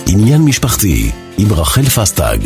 עניין משפחתי עם רחל פסטג.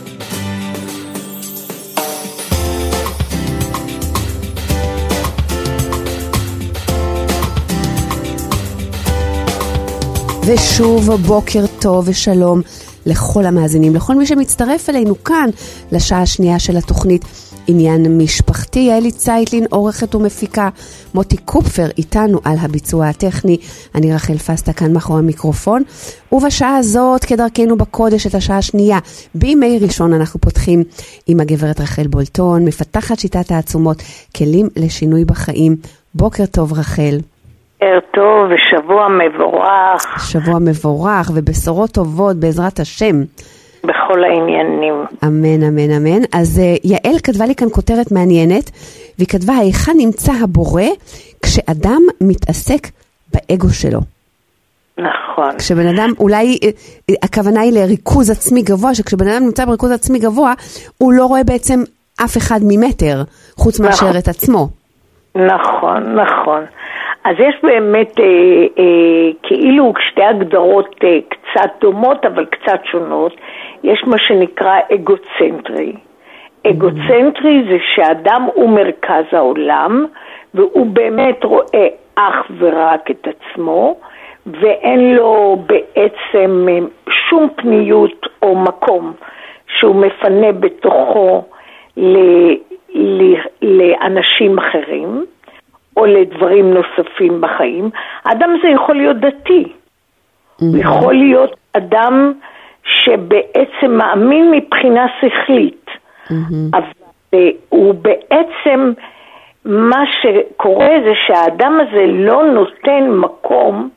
ושוב בוקר טוב ושלום לכל המאזינים, לכל מי שמצטרף אלינו כאן לשעה השנייה של התוכנית עניין משפחתי. יעלי צייטלין עורכת ומפיקה, מוטי קופפר איתנו על הביצוע הטכני, אני רחל פסטה כאן מאחורי המיקרופון. ובשעה הזאת כדרכנו בקודש את השעה השנייה בימי ראשון אנחנו פותחים עם הגברת רחל בולטון, מפתחת שיטת העצומות, כלים לשינוי בחיים. בוקר טוב רחל. ערב טוב ושבוע מבורך. שבוע מבורך ובשורות טובות בעזרת השם. בכל העניינים. אמן, אמן, אמן. אז יעל כתבה לי כאן כותרת מעניינת, והיא כתבה, היכן נמצא הבורא כשאדם מתעסק באגו שלו? נכון. כשבן אדם, אולי הכוונה היא לריכוז עצמי גבוה, שכשבן אדם נמצא בריכוז עצמי גבוה, הוא לא רואה בעצם אף אחד ממטר, חוץ מאשר את עצמו. נכון, נכון. אז יש באמת כאילו שתי הגדרות קצת דומות אבל קצת שונות. יש מה שנקרא אגוצנטרי. אגוצנטרי זה שאדם הוא מרכז העולם והוא באמת רואה אך ורק את עצמו ואין לו בעצם שום פניות או מקום שהוא מפנה בתוכו לאנשים אחרים או לדברים נוספים בחיים. האדם זה יכול להיות דתי. יכול להיות אדם שבעצם מאמין מבחינה שכלית. אבל הוא בעצם, מה שקורה זה שהאדם הזה לא נותן מקום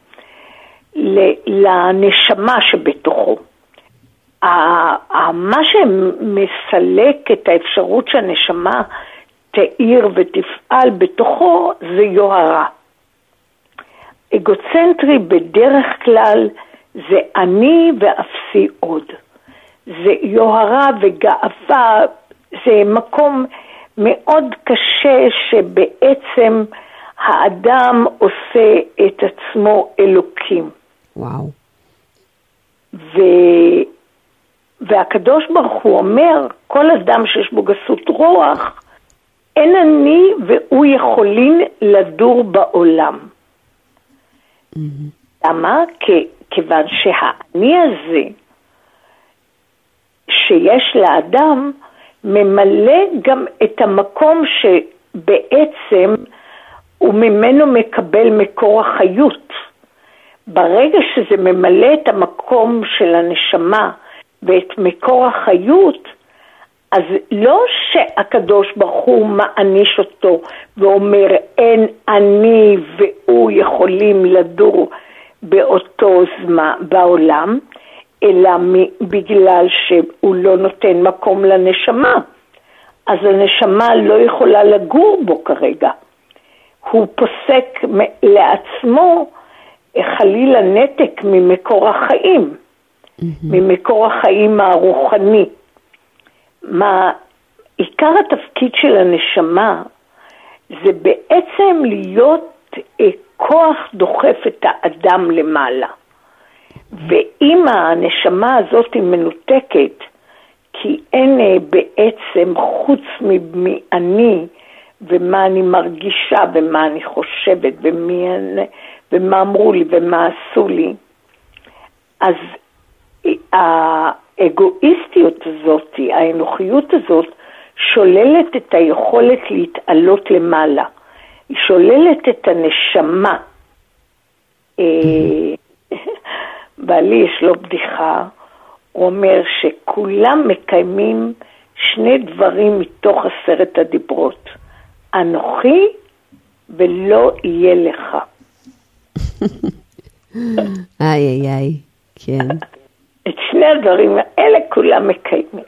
לנשמה שבתוכו. מה שמסלק את האפשרות שהנשמה תאיר ותפעל בתוכו זה יוהרה. אגוצנטרי בדרך כלל זה אני ואפסי עוד. זה יוהרה וגאווה, זה מקום מאוד קשה שבעצם האדם עושה את עצמו אלוקים. וואו. והקדוש ברוך הוא אומר, כל אדם שיש בו גסות רוח, אין אני והוא יכולים לדור בעולם. למה? כיוון שהאני הזה שיש לאדם ממלא גם את המקום שבעצם הוא ממנו מקבל מקור החיות. ברגע שזה ממלא את המקום של הנשמה ואת מקור החיות, אז לא שהקדוש ברוך הוא מעניש אותו ואומר אין אני והוא יכולים לדור באותו זמן בעולם, אלא בגלל שהוא לא נותן מקום לנשמה. אז הנשמה לא יכולה לגור בו כרגע. הוא פוסק לעצמו חלילה נתק ממקור החיים, ממקור החיים הרוחני. עיקר התפקיד של הנשמה זה בעצם להיות כוח דוחף את האדם למעלה. ואם הנשמה הזאת היא מנותקת, כי אין בעצם חוץ מאני ומה אני מרגישה ומה אני חושבת ומה אמרו לי ומה עשו לי, אז האגואיסטיות הזאת, האנוכיות הזאת, שוללת את היכולת להתעלות למעלה. היא שוללת את הנשמה. בעלי יש לו בדיחה, הוא אומר שכולם מקיימים שני דברים מתוך 10 הדיברות. אנוכי ולא יהיה לך. איי, איי, כן. את שני הדברים האלה כולם מקיימים.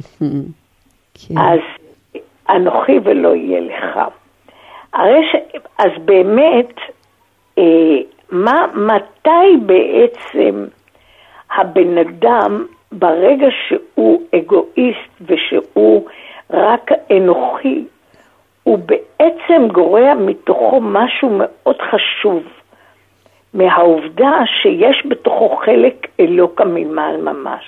אז אנוכי ולא יהיה לך. אז באמת, מתי בעצם הבן אדם, ברגע שהוא אגואיסט ושהוא רק אנוכי, הוא בעצם גורע מתוכו משהו מאוד חשוב. מהעובדה שיש בתוכו חלק אלוקא ממעל ממש.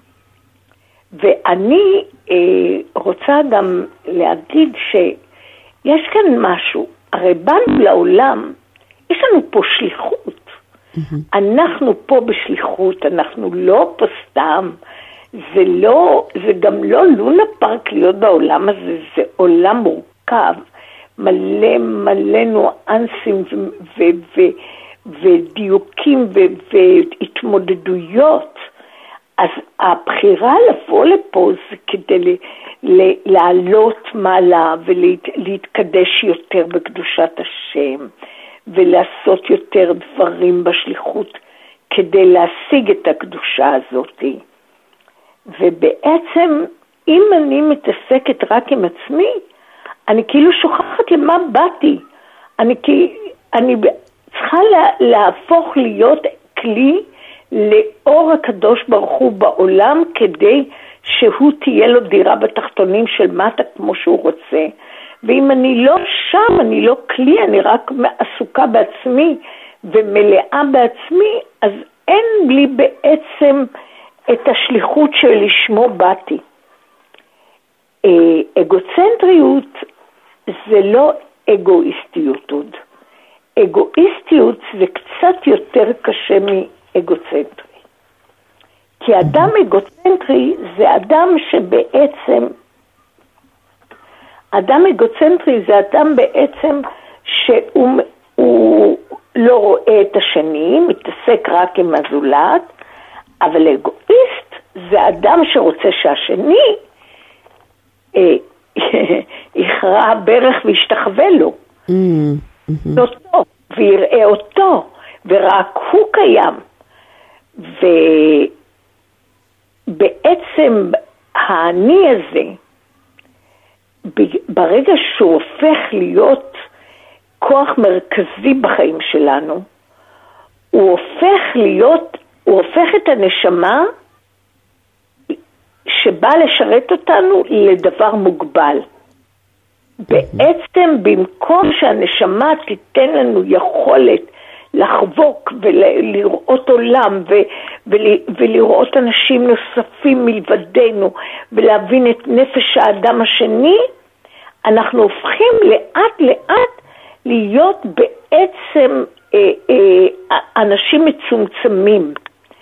ואני רוצה גם להגיד שיש כאן משהו, הרי באנו לעולם, יש לנו פה שליחות. אנחנו פה בשליחות, אנחנו לא פה סתם, זה גם לא לונה פארק להיות בעולם הזה, זה עולם מורכב, מלא נואנסים ודיוקים והתמודדויות. אז הבחירה לבוא לפה זה כדי לעלות מעלה ולהתקדש יותר בקדושת השם, ולעשות יותר דברים בשליחות כדי להשיג את הקדושה הזאת. ובעצם אם אני מתעסקת רק עם עצמי, אני כאילו שוכחת למה באתי. אני צריכה להפוך להיות כלי לאור הקדוש ברוך הוא בעולם, כדי שהוא תהיה לו דירה בתחתונים של מטה כמו שהוא רוצה. ואם אני לא שם, אני לא כלי, אני רק עסוקה בעצמי ומלאה בעצמי, אז אין לי בעצם את השליחות שלשמו באתי. אגוצנטריות זה לא אגואיסטיות עוד. אגואיסטיות זה קצת יותר קשה מאגוצנטרי. כי אדם אגוצנטרי זה אדם שבעצם, אדם אגוצנטרי זה אדם בעצם שהוא לא רואה את השני, מתעסק רק עם הזולת, אבל אגואיסט זה אדם שרוצה שהשני יכרע ברך וישתחווה לו. אותו, ויראה אותו, ורק הוא קיים. ובעצם האני הזה, ברגע שהוא הופך להיות כוח מרכזי בחיים שלנו, הוא הופך את הנשמה שבא לשרת אותנו לדבר מוגבל. בעצם במקום שהנשמה תיתן לנו יכולת לחבוק ולראות עולם ולראות אנשים נוספים מלבדנו ולהבין את נפש האדם השני, אנחנו הופכים לאט לאט להיות בעצם אנשים מצומצמים.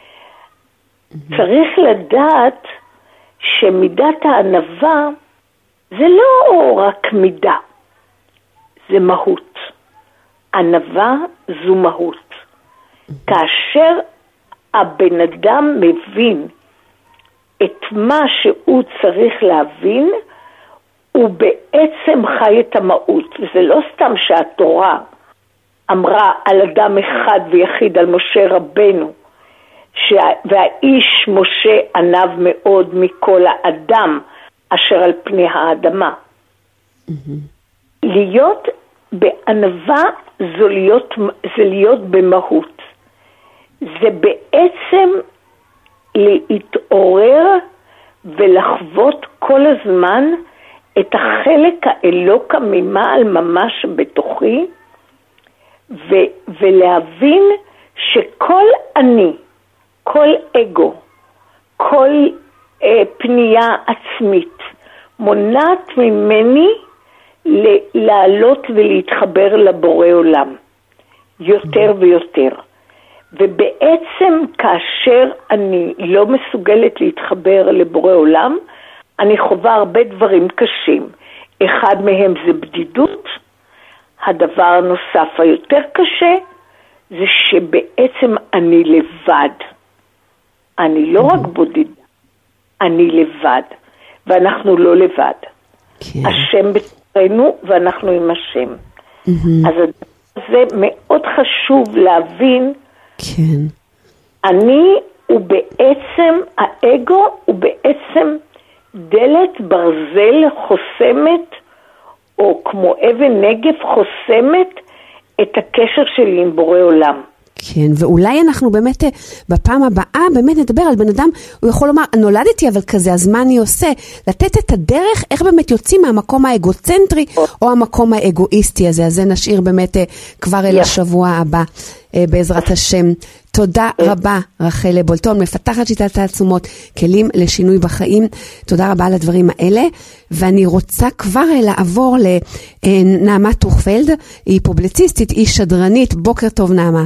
צריך לדעת שמידת הענווה זה לא רק מידה, זה מהות. ענווה זו מהות. כאשר הבן אדם מבין את מה שהוא צריך להבין, הוא בעצם חי את המהות. וזה לא סתם שהתורה אמרה על אדם אחד ויחיד, על משה רבנו, והאיש משה ענב מאוד מכל האדם אשר על פני האדמה. להיות בענווה זה להיות במהות. זה בעצם להתעורר ולחוות כל הזמן את החלק האלוקא ממעל ממש בתוכי, ולהבין שכל אני, כל אגו, כל פנייה עצמית מונעת ממני לעלות ולהתחבר לבורא עולם יותר ויותר. ובעצם כאשר אני לא מסוגלת להתחבר לבורא עולם, אני חווה הרבה דברים קשים. אחד מהם זה בדידות. הדבר הנוסף היותר קשה זה שבעצם אני לבד. אני לא רק בודדה, אני לבד. ואנחנו לא לבד. כן. השם בתוכנו ואנחנו עם השם. אז זה מאוד חשוב להבין. כן. אני הוא בעצם, האגו הוא בעצם דלת ברזל חוסמת, או כמו אבן נגף חוסמת את הקשר שלי עם בורא עולם. כן, ואולי אנחנו באמת בפעם הבאה באמת נדבר על בן אדם, הוא יכול לומר, נולדתי אבל כזה, אז מה אני עושה? לתת את הדרך, איך באמת יוצאים מהמקום האגוצנטרי או המקום האגואיסטי הזה, אז זה נשאיר באמת כבר אל השבוע הבא, בעזרת השם. תודה רבה, רחל בולטון, מפתחת שיטת העצומות, כלים לשינוי בחיים. תודה רבה על הדברים האלה, ואני רוצה כבר לעבור לנעמה טוכפלד, היא פובליציסטית, היא שדרנית. בוקר טוב, נעמה.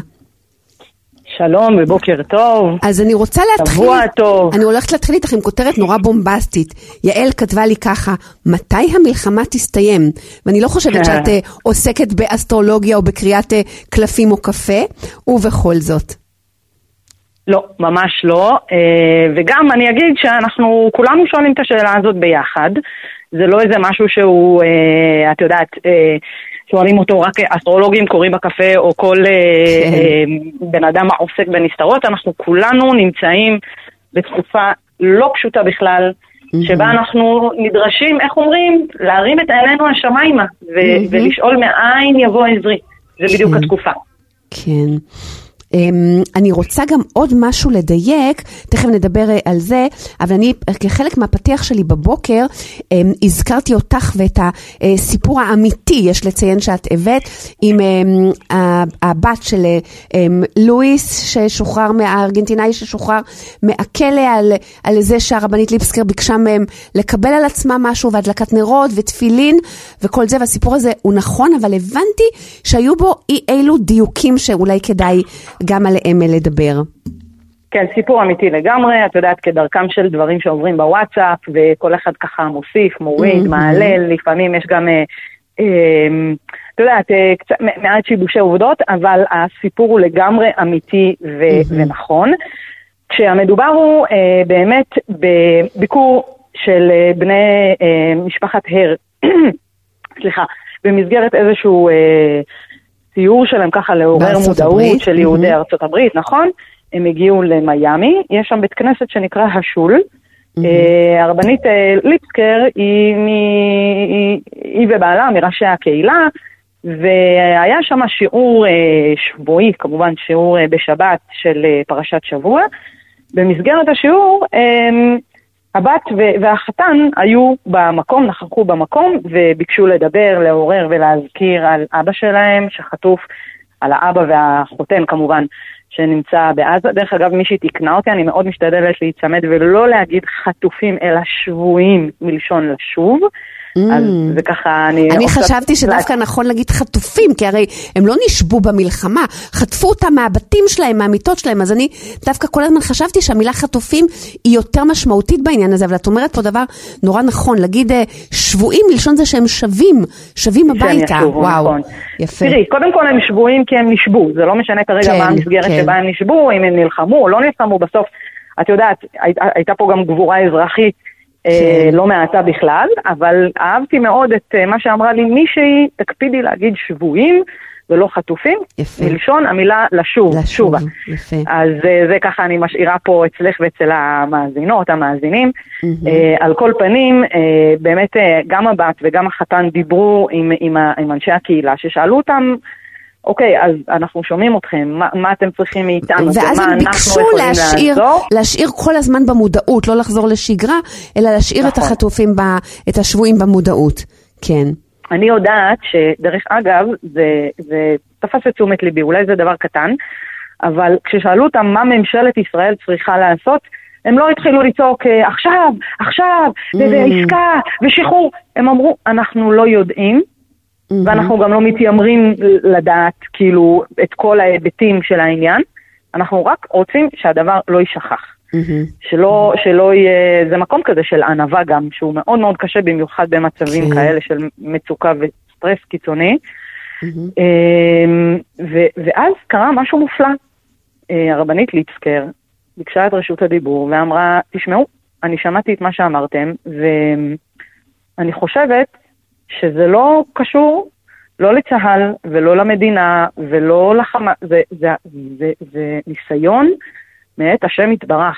שלום ובוקר טוב. אז אני רוצה להתחיל, שבוע טוב. אני הולכת להתחיל איתך עם כותרת נורא בומבסטית. יעל כתבה לי ככה, מתי המלחמה תסתיים? ואני לא חושבת שאת עוסקת באסטרולוגיה או בקריאת קלפים או קפה, ובכל זאת. לא, ממש לא. וגם אני אגיד שאנחנו כולנו שואלים את השאלה הזאת ביחד. זה לא איזה משהו שהוא, את יודעת, שואלים אותו רק אסטרולוגים קוראים בקפה או כל בן אדם העוסק בנסתרות. אנחנו כולנו נמצאים בתקופה לא פשוטה בכלל, שבה אנחנו נדרשים, איך אומרים, להרים את עינינו השמיימה ולשאול מאין יבוא עזרי. זה בדיוק התקופה. כן. אני רוצה גם עוד משהו לדייק, תכף נדבר על זה, אבל אני כחלק מהפתיח שלי בבוקר, הזכרתי אותך ואת הסיפור האמיתי, יש לציין שאת הבאת, עם הבת של לואיס ששוחרר מהארגנטינאי ששוחרר מהכלא, על זה שהרבנית ליפסקר ביקשה מהם לקבל על עצמה משהו והדלקת נרות ותפילין וכל זה, והסיפור הזה הוא נכון, אבל הבנתי שהיו בו אי אילו דיוקים שאולי כדאי גם עליהם לדבר. כן, סיפור אמיתי לגמרי, את יודעת, כדרכם של דברים שעוברים בוואטסאפ, וכל אחד ככה מוסיף, מוריד, מעלל, לפעמים יש גם, את יודעת, מעט שיבושי עובדות, אבל הסיפור הוא לגמרי אמיתי ונכון. כשהמדובר הוא באמת בביקור של בני משפחת הר, סליחה, במסגרת איזשהו ציור שלהם ככה לעורר מודעות של יהודי ארצות הברית, נכון? הם הגיעו למיימי, יש שם בית כנסת שנקרא השול, הרבנית ליפסקר היא ובעלה מראשי הקהילה, והיה שם שיעור שבועי, כמובן שיעור בשבת של פרשת שבוע. במסגרת השיעור הבת והחתן היו במקום, נכחו במקום, וביקשו לדבר, לעורר ולהזכיר על אבא שלהם שחטוף, על האבא והחותן כמובן, שנמצא בעזה. דרך אגב, מי שתקנה אותי, אני מאוד משתדלת להיצמד ולא להגיד חטופים, אלא שבויים מלשון לשוב. אז זה ככה, אני חשבתי שדווקא נכון להגיד חטופים, כי הרי הם לא נשבו במלחמה, חטפו אותם מהבתים שלהם, מהמיטות שלהם, אז אני דווקא כל הזמן חשבתי שהמילה חטופים היא יותר משמעותית בעניין הזה, אבל את אומרת פה דבר נורא נכון, להגיד שבויים מלשון זה שהם שבים הביתה. וואו, יפה. תראי, קודם כל הם שבויים כי הם נשבו, זה לא משנה כרגע מה המסגרת שבה הם נשבו, אם הם נלחמו או לא נלחמו, בסוף, את יודעת, הייתה פה גם גבורה אזרחית, לא מעטה בכלל, אבל אהבתי מאוד את מה שאמרה לי מישהי, תקפידי להגיד שבויים ולא חטופים, מלשון המילה לשוב, שובה. אז זה ככה אני משאירה פה אצלך ואצל המאזינות, המאזינים. על כל פנים, באמת גם הבת וגם החתן דיברו עם אנשי הקהילה, ששאלו אותם, אוקיי, אז אנחנו שומעים אתכם, מה אתם צריכים מאיתנו, ואז הם ביקשו להשאיר כל הזמן במודעות, לא לחזור לשגרה, אלא להשאיר את החטופים, את השבויים במודעות. כן. אני יודעת שדרך אגב, זה תפס את תשומת ליבי, אולי זה דבר קטן, אבל כששאלו אותם מה ממשלת ישראל צריכה לעשות, הם לא התחילו לצעוק עכשיו, ועסקה, ושחרור. הם אמרו, אנחנו לא יודעים, ואנחנו גם לא מתיימרים לדעת כאילו את כל ההיבטים של העניין, אנחנו רק רוצים שהדבר לא יישכח, שלא יהיה, זה מקום כזה של ענווה גם, שהוא מאוד מאוד קשה במיוחד במצבים כאלה של מצוקה וסטרס קיצוני, ואז קרה משהו מופלא, הרבנית ליפסקר ביקשה את רשות הדיבור ואמרה, תשמעו, אני שמעתי את מה שאמרתם, ואני חושבת שזה לא קשור, לא לצהל ולא למדינה ולא לחמה, זה ניסיון מאת השם יתברך.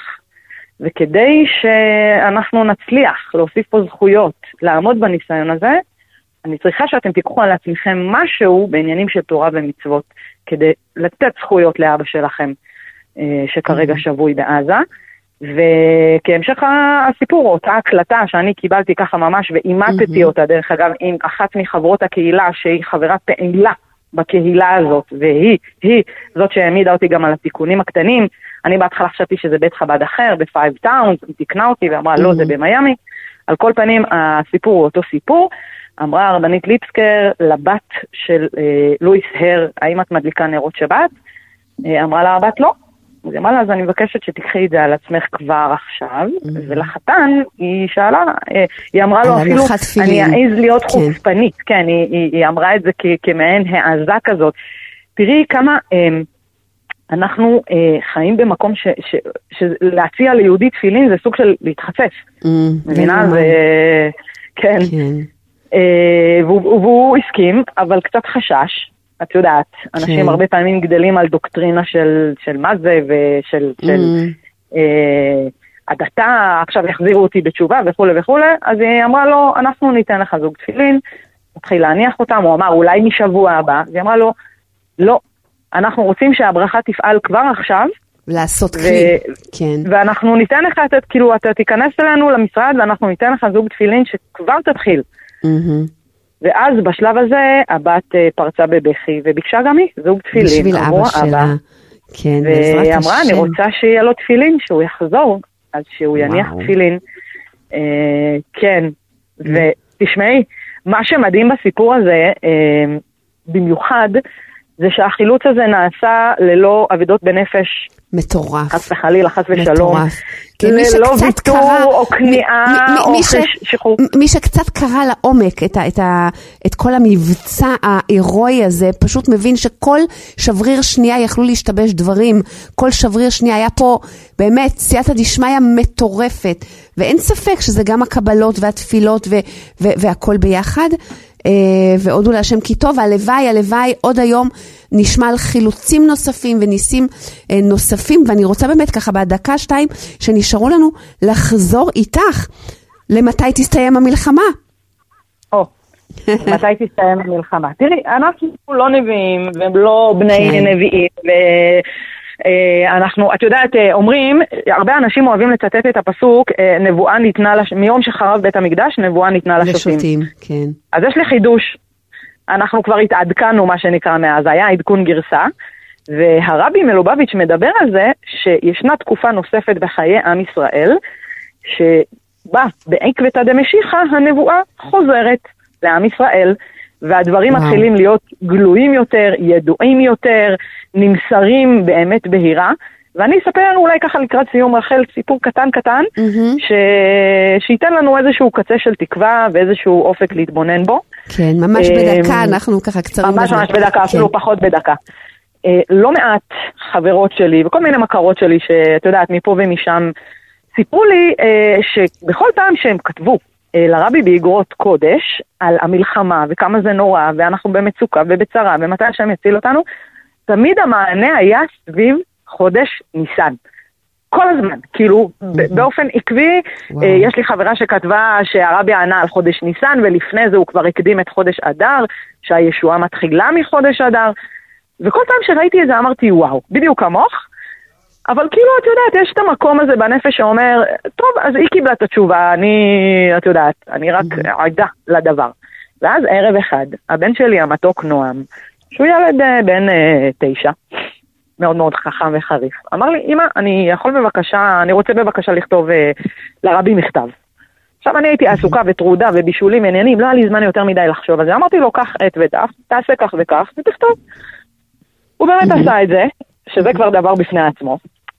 וכדי שאנחנו נצליח להוסיף פה זכויות, לעמוד בניסיון הזה, אני צריכה שאתם תיקחו על עצמכם משהו בעניינים של תורה ומצוות, כדי לתת זכויות לאבא שלכם, שכרגע שבוי בעזה, וכהמשך הסיפור, אותה הקלטה שאני קיבלתי ככה ממש, ואימתתי אותה דרך אגב עם אחת מחברות הקהילה, שהיא חברה פעילה בקהילה הזאת, והיא זאת שהעמידה אותי גם על התיקונים הקטנים. אני בהתחלה חשבתי שזה בית חב"ד אחר, ב-Five Towns, היא תקנה אותי ואמרה לא, זה במיימי. על כל פנים, הסיפור הוא אותו סיפור. אמרה הרבנית ליפסקר לבת של לואיס הר, האם את מדליקה נרות שבת? אמרה לה הבת לא. אז אמרה לה, אז אני מבקשת שתקחי את זה על עצמך כבר עכשיו, ולחתן היא שאלה, היא אמרה לו אפילו, אני אעז להיות חוצפנית, כן, היא אמרה את זה כמעין העזה כזאת. תראי כמה אנחנו חיים במקום שלהציע ליהודי תפילין זה סוג של להתחצף. מבינה? כן. והוא הסכים, אבל קצת חשש. את יודעת, אנשים הרבה פעמים גדלים על דוקטרינה של מה זה ושל הדתה, עכשיו יחזירו אותי בתשובה וכו' וכו'. אז היא אמרה לו, אנחנו ניתן לך זוג תפילין, נתחיל להניח אותם, הוא אמר אולי משבוע הבא, והיא אמרה לו, לא, אנחנו רוצים שהברכה תפעל כבר עכשיו, לעשות כלי, כן. ואנחנו ניתן לך, כאילו אתה תיכנס אלינו למשרד, ואנחנו ניתן לך זוג תפילין שכבר תתחיל. ואז בשלב הזה הבת פרצה בבכי, וביקשה גם היא זוג תפילין. בשביל אבא שלה. כן, והיא אמרה, אני רוצה שיהיה לו תפילין, שהוא יחזור, אז שהוא יניח תפילין. כן, ותשמעי, מה שמדהים בסיפור הזה, במיוחד, זה שהחילוץ הזה נעשה ללא עבודות בנפש. מטורף. חס וחלילה, חס ושלום. מטורף. ללא ויתור או כניעה או שחרור. מי שקצת קרא לעומק את כל המבצע ההירואי הזה, פשוט מבין שכל שבריר שנייה יכלו להשתבש דברים. כל שבריר שנייה היה פה באמת סייעתא דשמיא מטורפת. ואין ספק שזה גם הקבלות והתפילות והכל ביחד. ועודו להשם כי טוב, הלוואי עוד היום נשמע על חילוצים נוספים וניסים נוספים, ואני רוצה באמת ככה בדקה 2 שנשארו לנו לחזור איתך למתי תסתיים המלחמה. מתי תסתיים המלחמה? תראי, אנחנו לא נביאים ולא בני נביאים, אנחנו, את יודעת, אומרים, הרבה אנשים אוהבים לצטט את הפסוק, נבואה ניתנה, מיום שחרב בית המקדש, נבואה ניתנה לשוטים. כן. אז יש לי חידוש, אנחנו כבר התעדכנו מה שנקרא מאז, היה עדכון גרסה, והרבי מלובביץ' מדבר על זה, שישנה תקופה נוספת בחיי עם ישראל, שבה בעקבתא דמשיחא הנבואה חוזרת לעם ישראל, והדברים מתחילים להיות גלויים יותר, ידועים יותר, נמסרים באמת בהירה, ואני אספר לנו אולי ככה לקראת סיום רחל סיפור קטן, שייתן לנו איזשהו קצה של תקווה ואיזשהו אופק להתבונן בו. כן, ממש בדקה, אנחנו ככה קצרים. ממש בדקה, אפילו פחות בדקה. לא מעט חברות שלי וכל מיני מכרות שלי, שאת יודעת, מפה ומשם, סיפרו לי שבכל פעם שהם כתבו, לרבי באגרות קודש על המלחמה וכמה זה נורא ואנחנו במצוקה ובצרה ומתי השם יציל אותנו, תמיד המענה היה סביב חודש ניסן. כל הזמן, כאילו באופן עקבי. יש לי חברה שכתבה שהרבי ענה על חודש ניסן, ולפני זה הוא כבר הקדים את חודש אדר, שהישועה מתחילה מחודש אדר, וכל פעם שראיתי את זה אמרתי וואו, בדיוק כמוך. אבל כאילו, את יודעת, יש את המקום הזה בנפש שאומר, טוב, אז היא קיבלה את התשובה, את יודעת, אני רק עדה לדבר. ואז ערב אחד, הבן שלי המתוק נועם, שהוא ילד בן 9, מאוד מאוד חכם וחריף, אמר לי, אמא, אני רוצה בבקשה לכתוב לרבי מכתב. עכשיו אני הייתי עסוקה וטרודה ובישולים עניינים, לא היה לי זמן יותר מדי לחשוב על זה, אמרתי לו, קח עט ודף, תעשה כך וכך, ותכתוב. הוא באמת עשה את זה, שזה כבר דבר בפני עצמו,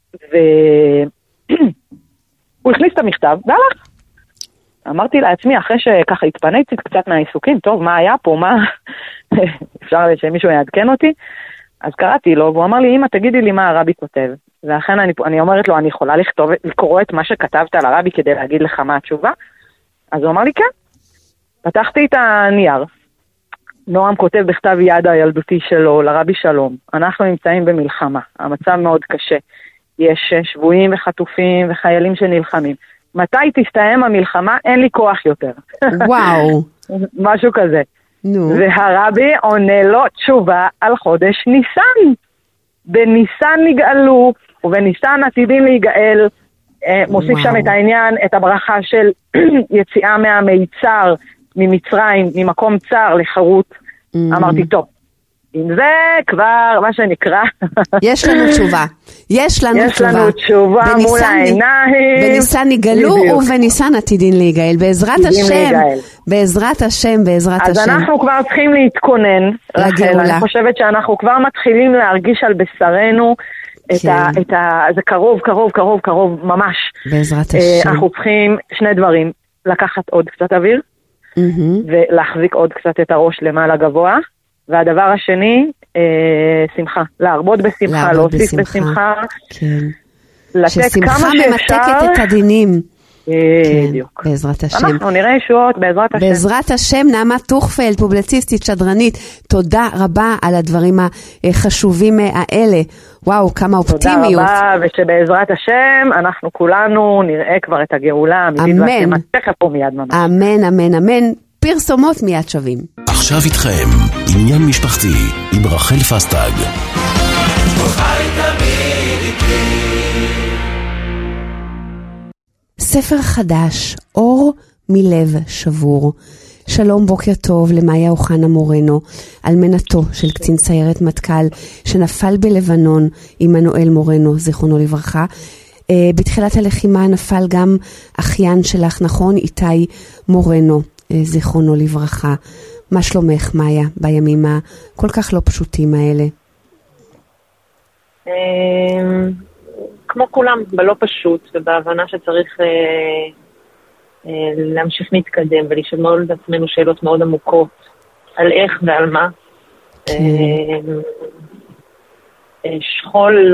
והוא הכניס את המכתב, והלך. אמרתי לעצמי, אחרי שככה התפניתי קצת מהעיסוקים, טוב, מה היה פה, מה? אפשר שמישהו יעדכן אותי? אז קראתי לו, והוא אמר לי, אמא, תגידי לי מה הרבי כותב. ואכן אני אומרת לו, אני יכולה לקרוא את מה שכתבת על הרבי כדי להגיד לך מה התשובה? אז הוא אמר לי, כן. פתחתי את הנייר. נועם כותב בכתב יד הילדותי שלו, לרבי שלום. אנחנו נמצאים במלחמה. המצב מאוד קשה. יש שבויים וחטופים וחיילים שנלחמים. מתי תסתיים המלחמה? אין לי כוח יותר. וואו. משהו כזה. והרבי עונה לו תשובה על חודש ניסן. בניסן נגאלו, ובניסן עתידים להיגאל. מוסיף שם את העניין, את הברכה של יציאה מהמיצר, ממצרים, ממקום צר לחרות. אמרתי, טוב, אם זה כבר מה שנקרא. יש לנו תשובה. יש לנו תשובה מול העיניים. בניסן נגאלו ובניסן עתידין להיגאל. בעזרת השם. בעזרת השם. אז אנחנו כבר צריכים להתכונן. לגאולה. אני חושבת שאנחנו כבר מתחילים להרגיש על בשרנו זה קרוב ממש. בעזרת השם. אנחנו צריכים שני דברים. לקחת עוד קצת אוויר. ולהחזיק עוד קצת את הראש למעלה גבוה. והדבר השני, שמחה. להרבות בשמחה, להוסיף בשמחה. כן. ששמחה ממתקת את הדינים. בדיוק. בעזרת השם. אנחנו נראה ישועות בעזרת השם. בעזרת השם. נעמה טוכפלד, פובליציסטית, שדרנית, תודה רבה על הדברים החשובים האלה. וואו, כמה אופטימיות. תודה רבה, ושבעזרת השם אנחנו כולנו נראה כבר את הגאולה האמיתית והתכף פה מיד ממש. אמן, אמן, אמן. פרסומות מיד שווים. עכשיו איתכם, עניין משפחתי עם רחל פסטג. ספר חדש, אור מלב שבור. שלום, בוקר טוב למאיה אוחנה מורנו, אלמנתו של קצין סיירת מטכ"ל שנפל בלבנון, עמנואל מורנו, זיכרונו לברכה. בתחילת הלחימה נפל גם אחיין שלך, נכון, איתי מורנו, זיכרונו לברכה. מה שלומך, מאיה, בימים הכל כך לא פשוטים האלה? כמו כולם, בלא פשוט, ובהבנה שצריך להמשיך להתקדם ולשאול את עצמנו שאלות מאוד עמוקות על איך ועל מה. שכול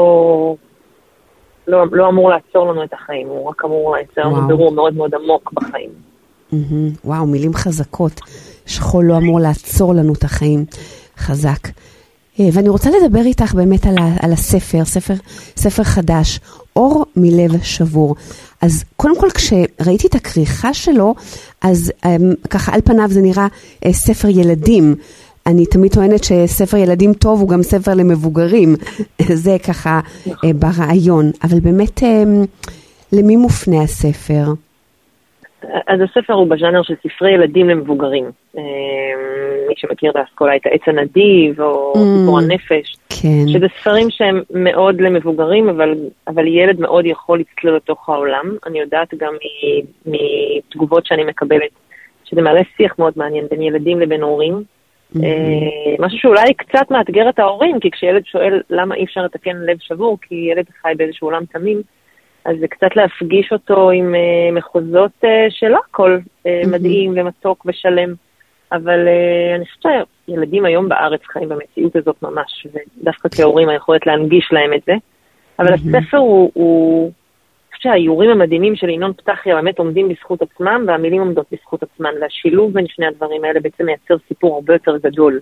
לא אמור לעצור לנו את החיים, הוא רק אמור לייצר לנו בירור מאוד מאוד עמוק בחיים. וואו, מילים חזקות. שכול לא אמור לעצור לנו את החיים. חזק. ואני רוצה לדבר איתך באמת על הספר, ספר חדש, אור מלב שבור. אז קודם כל כשראיתי את הכריכה שלו, אז ככה על פניו זה נראה ספר ילדים. אני תמיד טוענת שספר ילדים טוב הוא גם ספר למבוגרים. זה ככה ברעיון. אבל באמת, למי מופנה הספר? אז הספר הוא בז'אנר של ספרי ילדים למבוגרים. מי שמכיר את האסכולה, את העץ הנדיב, או סיפור הנפש. כן. שזה ספרים שהם מאוד למבוגרים, אבל ילד מאוד יכול לצלול לתוך העולם. אני יודעת גם מתגובות שאני מקבלת, שזה מעלה שיח מאוד מעניין בין ילדים לבין הורים. משהו שאולי קצת מאתגר את ההורים, כי כשילד שואל למה אי אפשר לתקן לב שבור, כי ילד חי באיזשהו עולם תמים, אז זה קצת להפגיש אותו עם מחוזות שלא הכל מדהים ומתוק ושלם. אבל אני חושבת שהילדים היום בארץ חיים במציאות הזאת ממש, ודווקא כהורים היכולת להנגיש להם את זה. אבל הספר הוא שהאיורים המדהימים של ינון פתחיה באמת עומדים בזכות עצמם, והמילים עומדות בזכות עצמן, והשילוב בין שני הדברים האלה בעצם מייצר סיפור הרבה יותר גדול.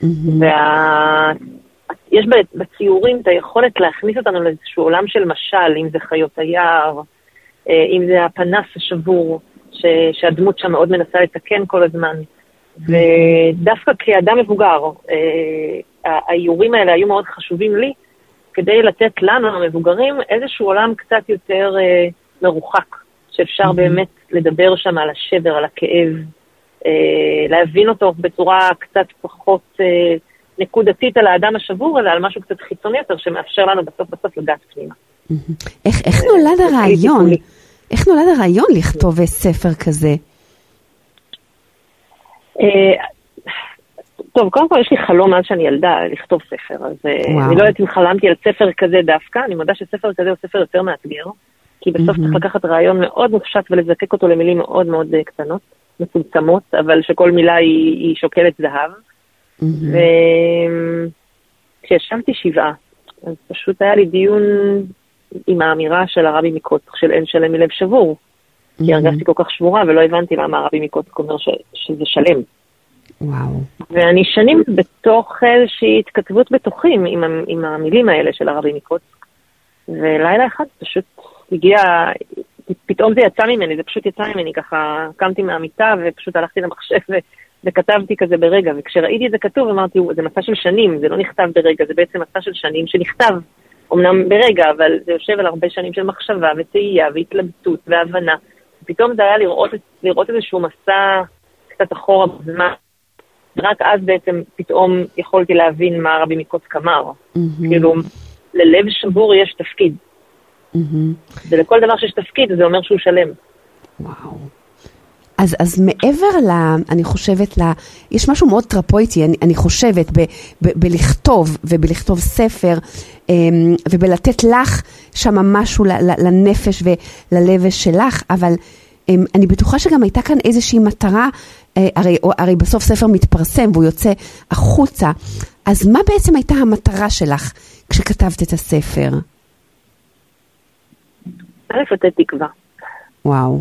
יש בציורים את היכולת להכניס אותנו לאיזשהו עולם של משל, אם זה חיות היער, אם זה הפנס השבור, שהדמות שם מאוד מנסה לתקן כל הזמן. ודווקא כאדם מבוגר, האיורים האלה היו מאוד חשובים לי, כדי לתת לנו, המבוגרים, איזשהו עולם קצת יותר מרוחק, שאפשר באמת לדבר שם על השבר, על הכאב, להבין אותו בצורה קצת פחות נקודתית על האדם השבור, אלא על משהו קצת חיצוני יותר, שמאפשר לנו בסוף לדעת פנימה. איך נולד הרעיון? איך נולד הרעיון לכתוב ספר כזה? טוב, קודם כל יש לי חלום מאז שאני ילדה לכתוב ספר, אז אני לא יודעת אם חלמתי על ספר כזה דווקא, אני מודה שספר כזה הוא ספר יותר מאתגר, כי בסוף צריך לקחת רעיון מאוד מופשט ולזקק אותו למילים מאוד מאוד קטנות, מצומצמות, אבל שכל מילה היא שוקלת זהב. וכשישבתי שבעה, אז פשוט היה לי דיון עם האמירה של הרבי מקוצק, של אין שלם מלב שבור, כי הרגשתי כל כך שבורה ולא הבנתי למה הרבי מקוצק אומר שזה שלם. וואו. ואני שנים בתוך איזושהי התכתבות בתוכים עם המילים האלה של הרבי מקוצק, ולילה אחד פשוט הגיע, פתאום זה יצא ממני, זה פשוט יצא ממני, ככה קמתי מהמיטה ופשוט הלכתי למחשב וכתבתי כזה ברגע, וכשראיתי את זה כתוב, אמרתי, זה מסע של שנים, זה לא נכתב ברגע, זה בעצם מסע של שנים שנכתב, אמנם ברגע, אבל זה יושב על הרבה שנים של מחשבה ותהייה והתלבטות והבנה. פתאום זה היה לראות איזשהו מסע קצת אחורה בזמן, רק אז בעצם פתאום יכולתי להבין מה רבי מקוצק אמר. כאילו, ללב שבור יש תפקיד. ולכל דבר שיש תפקיד, זה אומר שהוא שלם. וואו. אז מעבר אני חושבת יש משהו מאוד טרפויטי, אני חושבת, בלכתוב ובלכתוב ספר, ובלתת לך שם משהו לנפש וללב שלך, אבל אני בטוחה שגם הייתה כאן איזושהי מטרה, הרי בסוף ספר מתפרסם והוא יוצא החוצה, אז מה בעצם הייתה המטרה שלך כשכתבת את הספר? לתת תקווה. וואו.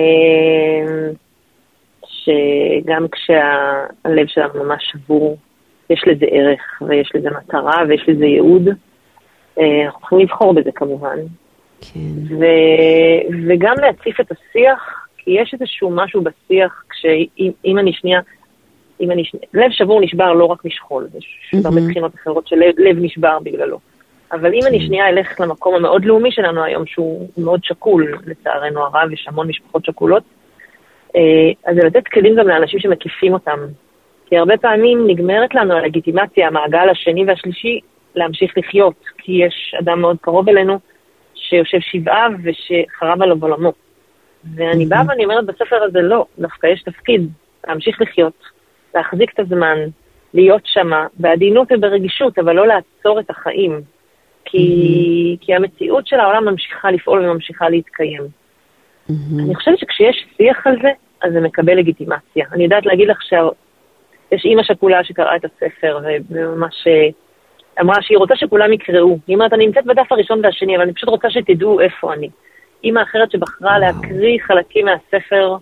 שגם כשהלב שלנו ממש שבור, יש לזה ערך ויש לזה מטרה ויש לזה ייעוד. אנחנו יכולים לבחור בזה כמובן. כן. וגם להציף את השיח, כי יש איזשהו משהו בשיח, אם לב שבור נשבר לא רק משכול, יש הרבה בחינות אחרות שלב נשבר בגללו. אבל אם אני שנייה אלך למקום המאוד לאומי שלנו היום, שהוא מאוד שקול, לצערנו הרב, יש המון משפחות שקולות, אז זה לתת כלים גם לאנשים שמקיפים אותם. כי הרבה פעמים נגמרת לנו הלגיטימציה, המעגל השני והשלישי, להמשיך לחיות, כי יש אדם מאוד קרוב אלינו, שיושב שבעה ושחרב עליו עולמו. ואני באה ואני אומרת בספר הזה, לא, דווקא יש תפקיד, להמשיך לחיות, להחזיק את הזמן, להיות שמה, בעדינות וברגישות, אבל לא לעצור את החיים. כי המציאות של העולם ממשיכה לפעול וממשיכה להתקיים. אני חושבת שכשיש שיח על זה, אז זה מקבל לגיטימציה. אני יודעת להגיד לך שיש אימא שכולה שקראה את הספר, וממש אמרה שהיא רוצה שכולם יקראו. היא אומרת, אני נמצאת בדף הראשון והשני, אבל אני פשוט רוצה שתדעו איפה אני. אימא אחרת שבחרה להקריא חלקים מהספר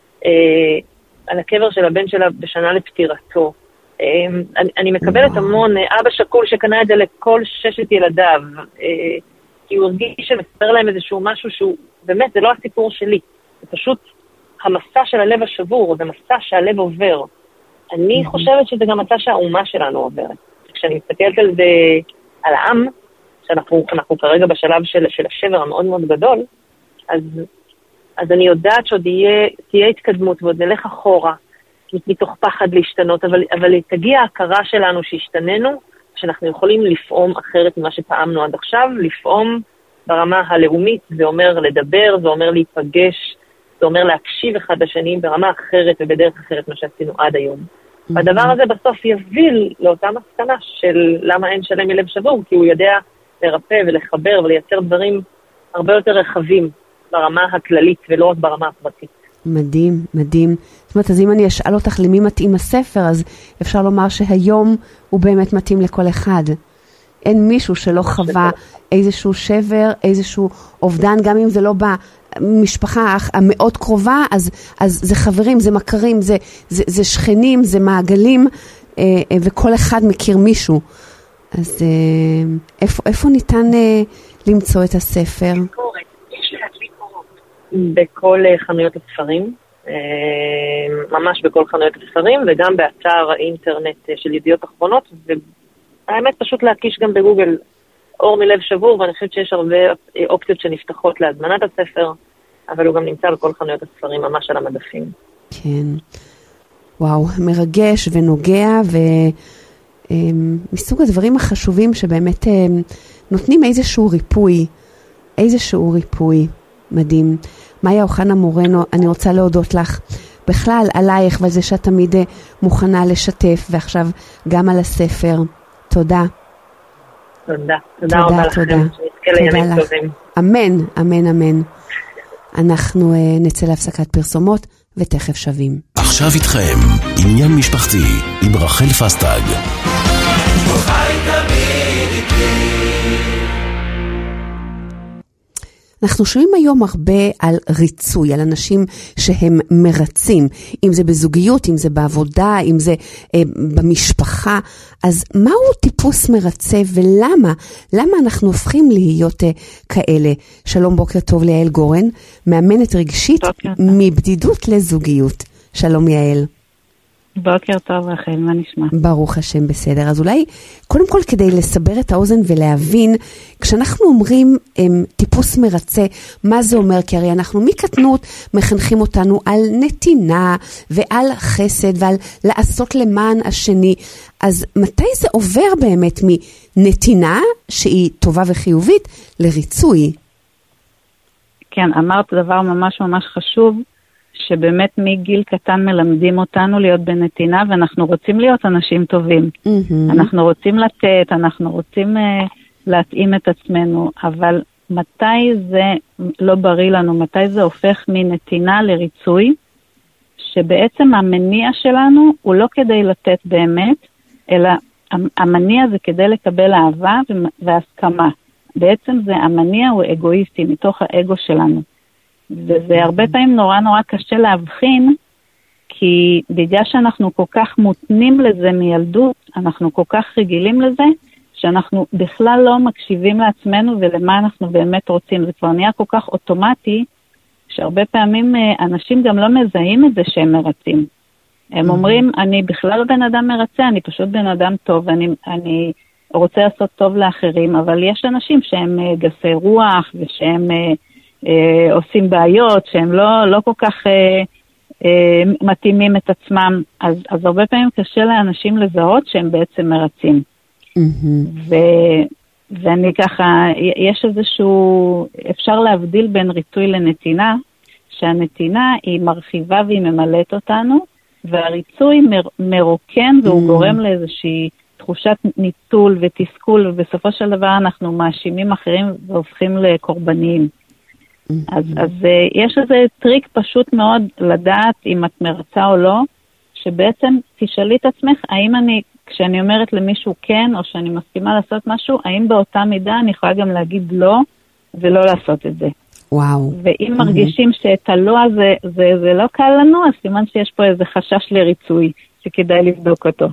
על הקבר של הבן שלה בשנה לפטירתו. אני מקבלת המון, אבא שקול שקנה את זה לכל 6 ילדיו, כי הוא הרגיש שמספר להם איזשהו משהו שהוא, באמת, זה לא הסיפור שלי, זה פשוט המסע של הלב השבור, זה מסע שהלב עובר. אני חושבת שזה גם מסע שהאומה שלנו עוברת. כשאני מסתכלת על זה, על העם, שאנחנו כרגע בשלב של השבר המאוד מאוד גדול, אז אני יודעת שעוד תהיה התקדמות ועוד נלך אחורה, מתוך פחד להשתנות, אבל תגיע ההכרה שלנו שהשתננו, שאנחנו יכולים לפעום אחרת ממה שפעמנו עד עכשיו, לפעום ברמה הלאומית, זה אומר לדבר, זה אומר להיפגש, זה אומר להקשיב אחד לשני ברמה אחרת ובדרך אחרת מה שעשינו עד היום. והדבר הזה בסוף יביל לאותה מסקנה של למה אין שלם מלב שבור, כי הוא יודע לרפא ולחבר ולייצר דברים הרבה יותר רחבים ברמה הכללית ולא רק ברמה הפרטית. מדהים, מדהים. זאת אומרת, אז אם אני אשאל אותך למי מתאים הספר, אז אפשר לומר שהיום הוא באמת מתאים לכל אחד. אין מישהו שלא חווה איזשהו שבר, איזשהו אובדן, גם אם זה לא במשפחה המאוד קרובה, אז זה חברים, זה מכרים, זה שכנים, זה מעגלים, וכל אחד מכיר מישהו. אז איפה ניתן למצוא את הספר? בכל חנויות הספרים, ממש בכל חנויות הספרים, וגם באתר האינטרנט של ידיעות אחרונות, והאמת פשוט להקיש גם בגוגל אור מלב שבור, ואני חושבת שיש הרבה אופציות שנפתחות להזמנת הספר, אבל הוא גם נמצא בכל חנויות הספרים, ממש על המדפים. כן. וואו, מרגש ונוגע, ומסוג הדברים החשובים שבאמת נותנים איזשהו ריפוי. מדהים. מאיה אוחנה מורנו, אני רוצה להודות לך בכלל עלייך ועל זה שאת תמיד מוכנה לשתף, ועכשיו גם על הספר. תודה. תודה רבה לכם. שנזכה לימים טובים. אמן, אמן, אמן. אנחנו נצא להפסקת פרסומות ותכף שווים. עכשיו איתכם עניין משפחתי עם רחל פסטג. אנחנו שומעים היום הרבה על ריצוי, על אנשים שהם מרצים, אם זה בזוגיות, אם זה בעבודה, אם זה במשפחה. אז מהו טיפוס מרצה ולמה? למה אנחנו הופכים להיות כאלה? שלום, בוקר טוב ליעל גורן, מאמנת רגשית מבדידות לזוגיות. שלום יעל. בוקר טוב, רחל, מה נשמע? ברוך השם, בסדר. אז אולי, קודם כל כדי לסבר את האוזן ולהבין, כשאנחנו אומרים טיפוס מרצה, מה זה אומר? כי הרי אנחנו מקטנות מחנכים אותנו על נתינה ועל חסד ועל לעשות למען השני. אז מתי זה עובר באמת מנתינה, שהיא טובה וחיובית, לריצוי? כן, אמרת דבר ממש ממש חשוב, שבאמת מגיל קטן מלמדים אותנו להיות בנתינה, ואנחנו רוצים להיות אנשים טובים. אנחנו רוצים לתת, אנחנו רוצים להתאים את עצמנו, אבל מתי זה לא בריא לנו, מתי זה הופך מנתינה לריצוי, שבעצם המניע שלנו הוא לא כדי לתת באמת, אלא המניע זה כדי לקבל אהבה והסכמה. בעצם זה המניע הוא אגואיסטי, מתוך האגו שלנו. וזה הרבה פעמים נורא נורא קשה להבחין, כי בגלל שאנחנו כל כך מותנים לזה מילדות, אנחנו כל כך רגילים לזה, שאנחנו בכלל לא מקשיבים לעצמנו ולמה אנחנו באמת רוצים. זה כבר נהיה כל כך אוטומטי, שהרבה פעמים אנשים גם לא מזהים את זה שהם מרצים. הם אומרים, אני בכלל לא בן אדם מרצה, אני פשוט בן אדם טוב, אני רוצה לעשות טוב לאחרים, אבל יש אנשים שהם גסי רוח, ושהם עושים בעיות, שהם לא כל כך מתאימים את עצמם, אז הרבה פעמים קשה לאנשים לזהות שהם בעצם מרצים. ואני ככה, יש איזשהו, אפשר להבדיל בין ריצוי לנתינה, שהנתינה היא מרחיבה והיא ממלאת אותנו, והריצוי מרוקן והוא גורם לאיזושהי תחושת ניצול ותסכול, ובסופו של דבר אנחנו מאשימים אחרים והופכים לקורבניים. אז יש איזה טריק פשוט מאוד לדעת אם את מרצה או לא, שבעצם תשאלי את עצמך, האם כשאני אומרת למישהו כן, או שאני מסכימה לעשות משהו, האם באותה מידה אני יכולה גם להגיד לא, ולא לעשות את זה. וואו. ואם מרגישים שאת הלא הזה, זה לא קל לנו, אז סימן שיש פה איזה חשש לריצוי, שכדאי לבדוק אותו.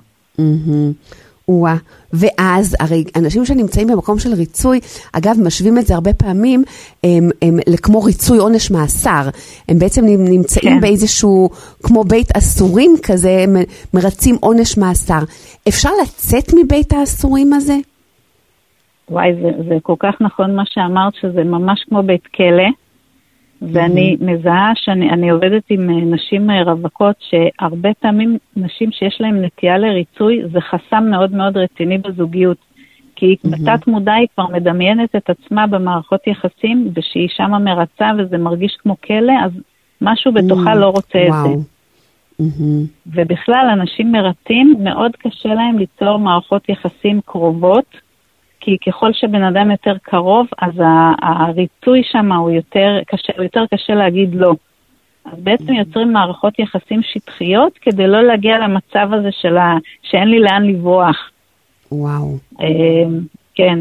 וואה, ואז הרי אנשים שנמצאים במקום של ריצוי, אגב משווים את זה הרבה פעמים כמו ריצוי עונש מאסר, הם בעצם נמצאים באיזשהו כמו בית אסורים כזה, הם מרצים עונש מאסר. אפשר לצאת מבית האסורים הזה? וואי, זה כל כך נכון מה שאמרת, שזה ממש כמו בית כלא, ואני מזהה שאני עובדת עם נשים רווקות, שהרבה פעמים נשים שיש להן נטייה לריצוי, זה חסם מאוד מאוד רציני בזוגיות. כי בתת מודע היא כבר מדמיינת את עצמה במערכות יחסים, ושהיא שמה מרצה וזה מרגיש כמו כלא, אז משהו בתוכה לא רוצה את זה. ובכלל, אנשים מרצים, מאוד קשה להם ליצור מערכות יחסים קרובות, כי ככל שבן אדם יותר קרוב, אז הריצוי שם הוא יותר קשה להגיד לא. אז בעצם יוצרים מערכות יחסים שטחיות, כדי לא להגיע למצב הזה שאין לי לאן לברוח. וואו. כן.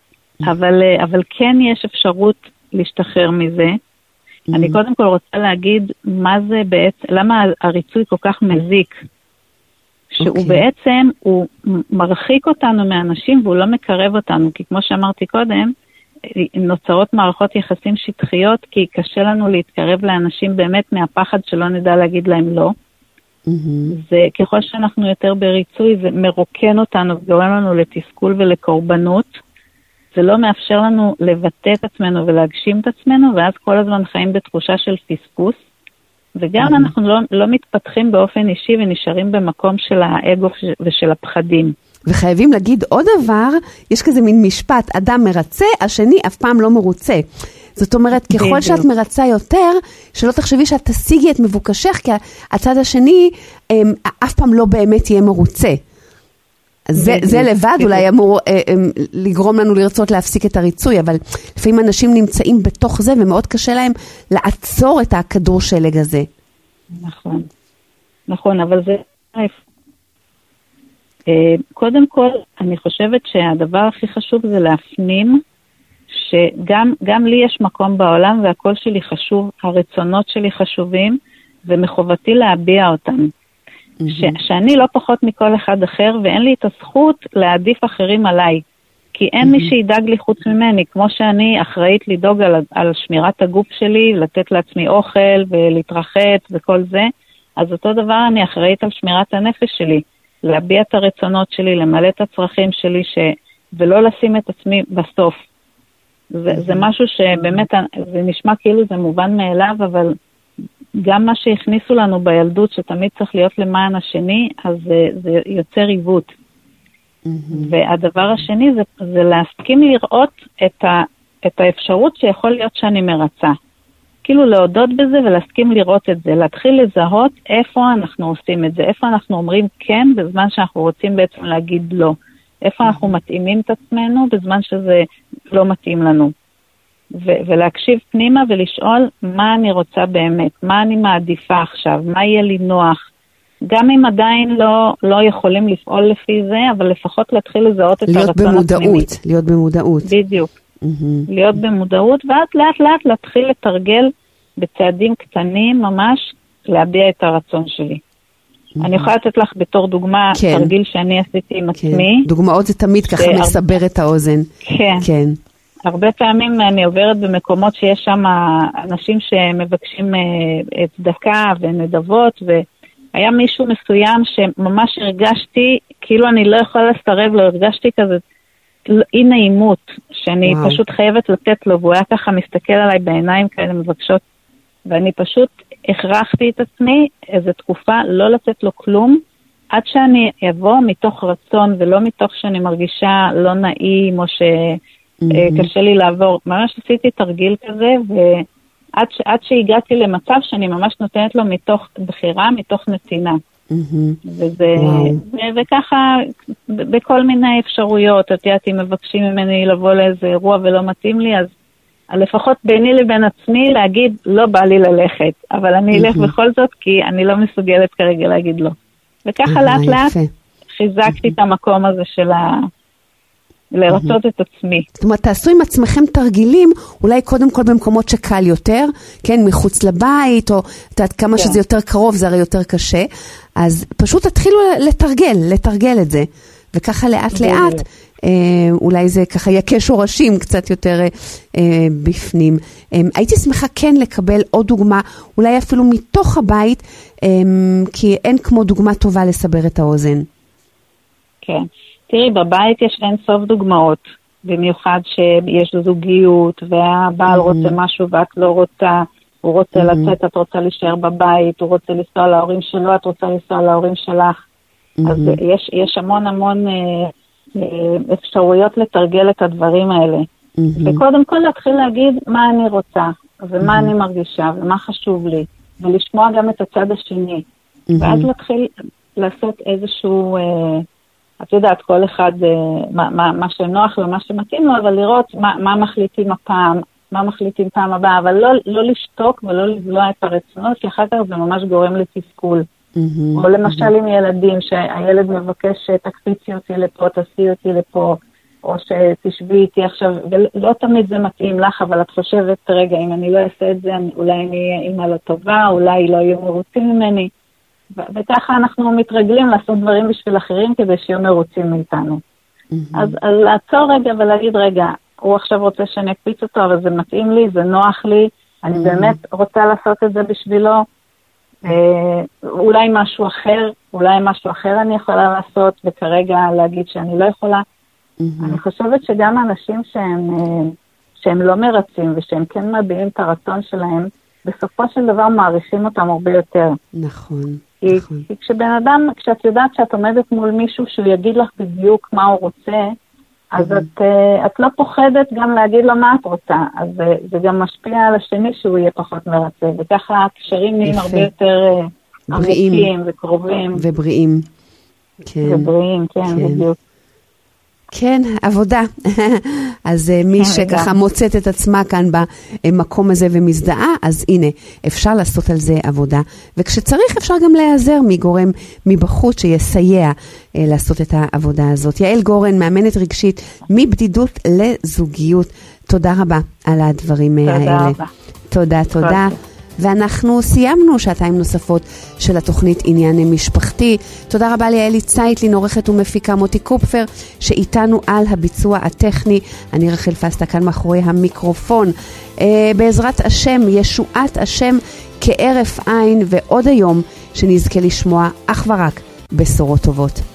אבל כן יש אפשרות להשתחרר מזה. אני קודם כל רוצה להגיד מה זה בעצם, למה הריצוי כל כך מזיק. שהוא בעצם, הוא מרחיק אותנו מאנשים והוא לא מקרב אותנו, כי כמו שאמרתי קודם, נוצרות מערכות יחסים שטחיות, כי קשה לנו להתקרב לאנשים באמת מהפחד שלא נדע להגיד להם לא. זה ככל שאנחנו יותר בריצוי, זה מרוקן אותנו וגורם לנו לתסכול ולקורבנות, זה לא מאפשר לנו לבטא את עצמנו ולהגשים את עצמנו, ואז כל הזמן חיים בתחושה של פספוס, וגם אנחנו לא מתפתחים באופן אישי ונשארים במקום של האגו ושל הפחדים. וחייבים להגיד עוד דבר, יש כזה מין משפט, אדם מרצה, השני אף פעם לא מרוצה. זאת אומרת, ככל שאת מרצה יותר, שלא תחשבי שאת תשיגי את מבוקשך, כי הצד השני אף פעם לא באמת יהיה מרוצה. זה לבד אולי אמור לגרום לנו לרצות להפסיק את הריצוי, אבל לפעמים אנשים נמצאים בתוך זה, ומאוד קשה להם לעצור את הכדור שלג הזה. נכון, אבל זה... קודם כל, אני חושבת שהדבר הכי חשוב זה להפנים, שגם לי יש מקום בעולם, והכל שלי חשוב, הרצונות שלי חשובים, ומחובתי להביע אותם. שאני לא פחות מכל אחד אחר, ואין לי את הזכות להעדיף אחרים עליי, כי אין מי שידאג לי חוץ ממני, כמו שאני אחראית לדאוג על שמירת הגוף שלי, לתת לעצמי אוכל ולהתרחץ וכל זה, אז אותו דבר אני אחראית על שמירת הנפש שלי, להביע את הרצונות שלי, למלא את הצרכים שלי, ולא לשים את עצמי בסוף. זה משהו שבאמת, זה נשמע כאילו זה מובן מאליו, אבל גם מה שהכניסו לנו בילדות, שתמיד צריך להיות למען השני, אז זה יוצר עיוות. והדבר השני זה להסכים לראות את האפשרות שיכול להיות שאני מרצה. כאילו להודות בזה ולהסכים לראות את זה, להתחיל לזהות איפה אנחנו עושים את זה, איפה אנחנו אומרים כן בזמן שאנחנו רוצים בעצם להגיד לא, איפה אנחנו מתאימים את עצמנו בזמן שזה לא מתאים לנו. ולהקשיב פנימה ולשאול מה אני רוצה באמת, מה אני מעדיפה עכשיו, מה יהיה לי נוח, גם אם עדיין לא יכולים לפעול לפי זה, אבל לפחות להתחיל לזהות את הרצון הפנימי. להיות במודעות. בדיוק. להיות במודעות, ואז לאט לאט להתחיל לתרגל בצעדים קטנים ממש, להביע את הרצון שלי. אני יכולה לתת לך בתור דוגמה, תרגיל שאני עשיתי עם עצמי. דוגמאות זה תמיד ככה מסבר את האוזן. כן. הרבה פעמים אני עוברת במקומות שיש שם אנשים שמבקשים צדקה ונדבות, והיה מישהו מסוים שממש הרגשתי, כאילו אני לא יכולה לסרב לו, הרגשתי כזה אי נעימות, שאני פשוט חייבת לתת לו, והוא היה ככה מסתכל עליי בעיניים כאלה מבקשות, ואני פשוט הכרחתי את עצמי איזו תקופה לא לתת לו כלום, עד שאני אבוא מתוך רצון, ולא מתוך שאני מרגישה לא נעים, או שקשה לי לעבור. ממש עשיתי תרגיל כזה, ועד שהגעתי למצב שאני ממש נותנת לו מתוך בחירה, מתוך נתינה. וככה בכל מיני אפשרויות, את יודעת, אם מבקשים ממני לבוא לאיזה אירוע ולא מתאים לי, אז לפחות ביני לבין עצמי להגיד לא בא לי ללכת, אבל אני אלך בכל זאת כי אני לא מסוגלת כרגע להגיד לא. וככה לאט לאט חיזקתי את המקום הזה של לרצות את עצמי. זאת אומרת, תעשו עם עצמכם תרגילים, אולי קודם כל במקומות שקל יותר, כן, מחוץ לבית, או כמה שזה יותר קרוב, זה הרי יותר קשה, אז פשוט תתחילו לתרגל את זה, וככה לאט לאט, אולי זה ככה יכה שורשים קצת יותר בפנים. הייתי שמחה כן לקבל עוד דוגמה, אולי אפילו מתוך הבית, כי אין כמו דוגמה טובה לסבר את האוזן. כן. תראי, בבית יש אין סוף דוגמאות, במיוחד שיש זוגיות, והבעל רוצה משהו ואת לא רוצה, הוא רוצה לצאת, את רוצה להישאר בבית, הוא רוצה לנסוע להורים שלו, את רוצה לנסוע להורים שלך. אז יש המון אפשרויות לתרגל את הדברים האלה. וקודם כל להתחיל להגיד מה אני רוצה, ומה אני מרגישה, ומה חשוב לי, ולשמוע גם את הצד השני. ואז להתחיל לעשות איזשהו... את יודעת, כל אחד, מה שנוח לו, מה שמתאים לו, אבל לראות מה מחליטים הפעם, מה מחליטים פעם הבאה, אבל לא לשתוק ולא לבלוע את הרצונות, כי אחר כך זה ממש גורם לתסכול. או למשל עם ילדים, שהילד מבקש תקפיצי אותי לפה, תעשי אותי לפה, או שתשבי איתי עכשיו, ולא תמיד זה מתאים לך, אבל את חושבת, רגע, אם אני לא אעשה את זה, אולי אני אהיה אימא לא טובה, אולי לא יהיו מרוצים ממני. וככה אנחנו מתרגלים לעשות דברים בשביל אחרים כדי שיהיו מרוצים מאיתנו. אז לעצור רגע ולהגיד, רגע, הוא עכשיו רוצה שאני אקפיץ אותו, אבל זה מתאים לי, זה נוח לי, אני באמת רוצה לעשות את זה בשבילו, אולי משהו אחר אני יכולה לעשות, וכרגע להגיד שאני לא יכולה. אני חושבת שגם אנשים שהם לא מרצים, ושהם כן מביעים את הרצון שלהם, בסופו של דבר מעריכים אותם הרבה יותר. נכון. כי כשאת יודעת שאת עומדת מול מישהו שהוא יגיד לך בדיוק מה הוא רוצה, אז את לא פוחדת גם להגיד לו מה את רוצה, אז זה גם משפיע על השני שהוא יהיה פחות מרצה, וככה הקשרים נהיים הרבה יותר עמוקים וקרובים. ובריאים. ובריאים, כן, בדיוק. כן, עבודה. אז מי שככה מוצאת את עצמה כאן במקום הזה ומזדהה, אז הנה, אפשר לעשות על זה עבודה. וכשצריך אפשר גם להיעזר מגורם מבחוץ שיסייע לעשות את העבודה הזאת. יעל גורן, מאמנת רגשית, מבדידות לזוגיות. תודה רבה על הדברים האלה. תודה רבה. תודה. ואנחנו סיימנו שעתיים נוספות של התוכנית עניין משפחתי. תודה רבה ליעלי צייטלין, עורכת ומפיקה מוטי קופפר, שאיתנו על הביצוע הטכני. אני רחל פסטה כאן מאחורי המיקרופון. בעזרת השם, ישועת השם כערף עין, ועוד היום שנזכה לשמוע אך ורק בשורות טובות.